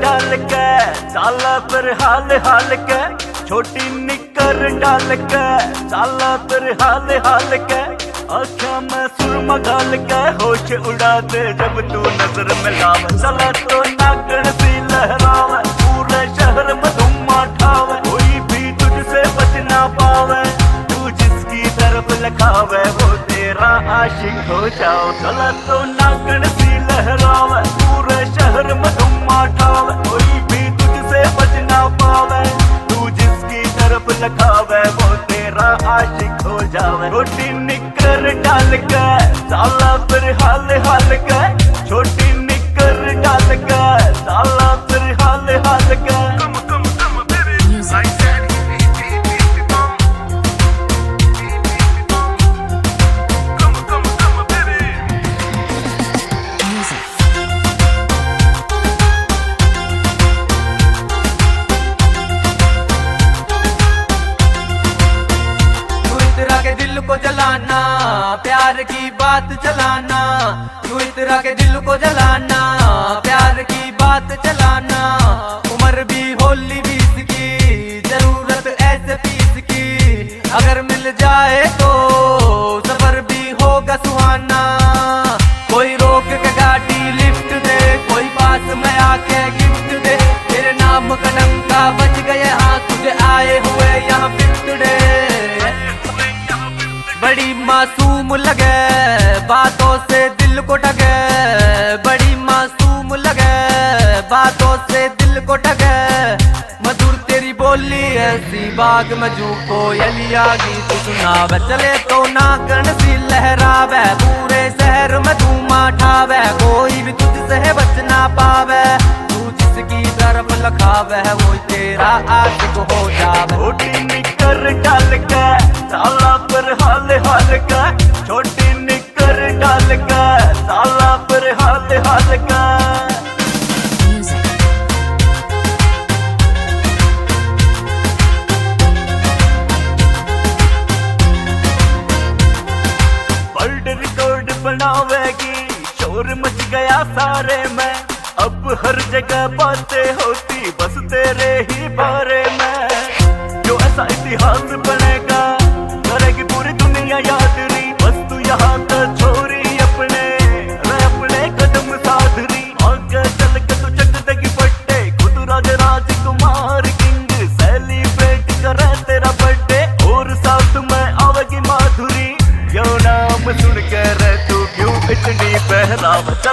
डाल के साला पर हाल हाल के, छोटी निकर डाल के साला पर हाल हाल के, आँखों में सुरमा डाल के होश उड़ा दे जब तू नजर मिलावे। साला तो नागण सी लहरावे, पूरे शहर में धूम मचावे, कोई भी तुझसे बच ना पावे, तू जिसकी तरफ लखावे वो तेरा आशिक हो जाओ। साला तो नागण सी लहरावे, पूरे शहर में धूम मचावे, कोई भी तुझसे बच ना पावे, तू जिसकी तरफ लखावे वो तेरा आशिक हो जावे। छोटी निकर डाल के साला पर हाल हाल के, छोटी निकर डाल के साला पर हाल हाल के। दिल को जलाना, प्यार की बात चलाना, तू इतरा के दिल को जलाना, प्यार की बात चलाना, उम्र भी होली 20 की, जरूरत ऐसे पीस की, अगर मिल जाए तो सफर भी होगा सुहाना। कोई रोक के गाड़ी लिफ्ट दे, कोई पास में आके गिफ्ट दे, तेरे नाम का डंका बज गए, हाँ तुझे आए हुए यहाँ फिफ्ट डे। बड़ी मासूम लगे बातों से दिल को ठगे, बड़ी मासूम लगे बातों से दिल को ठगे, मधुर तेरी बोली ऐसी बाग में जू कोयलिया गीत सुनावे। चले तो नागण सी लहरावे, पूरे शहर में धूम मचावे, कोई भी तुझसे बच ना पावे, तू जिसकी तरफ लखावे वो तेरा आशिक हो जावे। छोटी निकर डाल के साला पर हाल हाल का, छोटी निकर डाल के साला पर हाल हाल का। वर्ल्ड रिकॉर्ड बनावेगी, शोर मच गया सारे में, अब हर जगह बातें होती बस तेरे ही बारे में, जो ऐसा इतिहास बनेगा करेगी पूरी दुनिया याद री, बस तू यहाँ तो छोरी अपने कदम साधरी, आगे चल के तू चक देगी पट्टे, खुद राजकुमार किंग सेलिब्रेट करे तेरा बर्थडे, और साथ में आवेगी माधुरी, यो नाम सुन कर तू क्यों इतनी पहराव।